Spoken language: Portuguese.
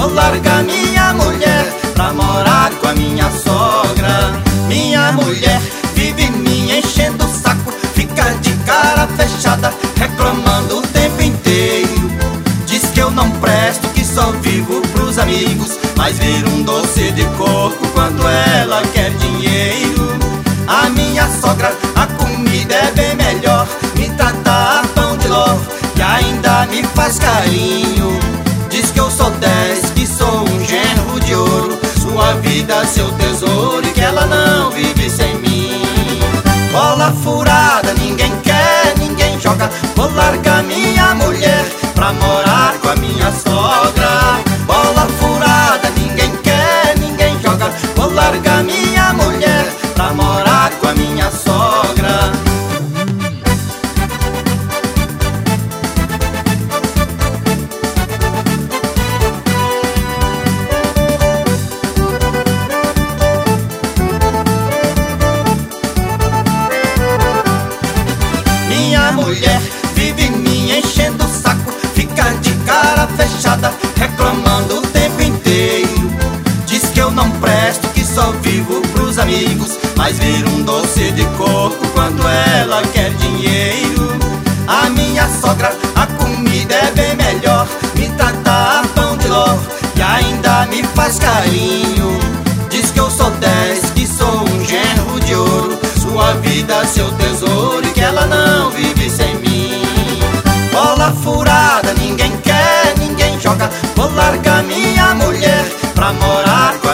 vou largar minha mulher pra morar com a minha sogra. Minha mulher vive me enchendo o saco, fica de cara fechada, reclamando o tempo inteiro. Diz que eu não presto, que só vivo pros amigos, mas vira um doce de coco quando ela quer dinheiro. A minha sogra, a comida é bem melhor, me trata a pão de ló e ainda me faz carinho. Diz que eu sou 10, que sou um genro de ouro, sua vida seu tesouro e que ela não vive sem mim. Bola furada, ninguém quer, ninguém joga, vou largar minha mulher pra morar com a minha sogra. Bola furada, ninguém quer, ninguém joga, vou largar minha mulher pra morar com a minha sogra. Minha mulher vive me enchendo o saco, fica de cara fechada, reclamando o tempo inteiro. Diz que eu não presto, que só vivo pros amigos, mas vira um doce de coco quando ela quer dinheiro. A minha sogra, a comida é bem melhor, me trata a pão de ló e ainda me faz carinho. Diz que eu sou 10, que sou um genro de ouro, sua vida seu tesouro e que ela não vive sem mim. Bola furada, ninguém quer, ninguém joga, vou largar minha mulher pra morar com